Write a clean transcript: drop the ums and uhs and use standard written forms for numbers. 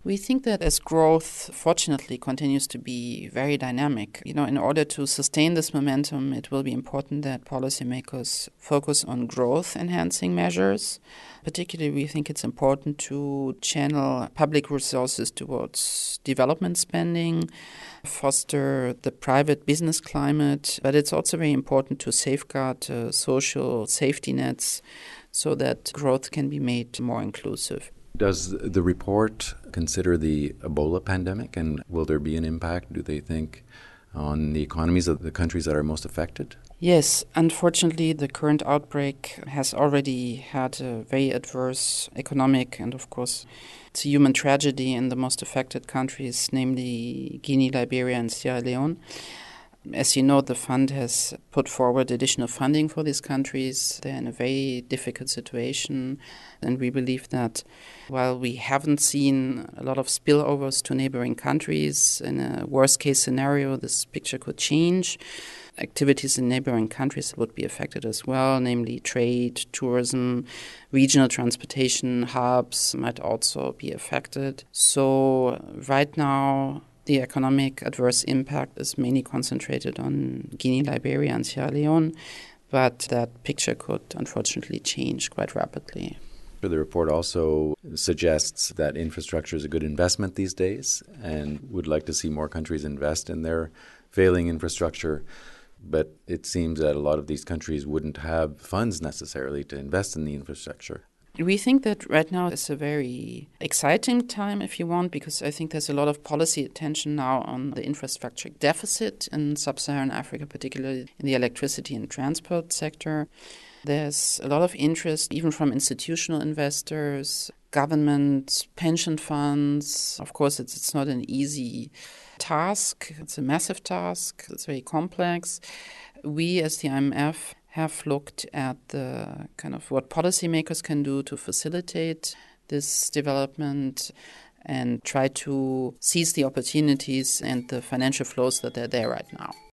We think that as growth, fortunately, continues to be very dynamic, in order to sustain this momentum, it will be important that policymakers focus on growth-enhancing measures. Particularly, we think it's important to channel public resources towards development spending, foster the private business climate, but it's also very important to safeguard social safety nets so that growth can be made more inclusive. Does the report consider the Ebola pandemic, and will there be an impact, do they think, on the economies of the countries that are most affected? Yes, unfortunately, the current outbreak has already had a very adverse economic and, of course, it's a human tragedy in the most affected countries, namely Guinea, Liberia, and Sierra Leone. As you know, the fund has put forward additional funding for these countries. They're in a very difficult situation. And we believe that while we haven't seen a lot of spillovers to neighboring countries, in a worst-case scenario, this picture could change. Activities in neighboring countries would be affected as well, namely trade, tourism, regional transportation hubs might also be affected. So right now, the economic adverse impact is mainly concentrated on Guinea, Liberia, and Sierra Leone, but that picture could unfortunately change quite rapidly. The report also suggests that infrastructure is a good investment these days and would like to see more countries invest in their failing infrastructure. But it seems that a lot of these countries wouldn't have funds necessarily to invest in the infrastructure. We think that right now is a very exciting time, if you want, because I think there's a lot of policy attention now on the infrastructure deficit in sub-Saharan Africa, particularly in the electricity and transport sector. There's a lot of interest, even from institutional investors, government, pension funds. Of course, it's not an easy task. It's a massive task. It's very complex. We, as the IMF, have looked at the kind of what policymakers can do to facilitate this development and try to seize the opportunities and the financial flows that are there right now.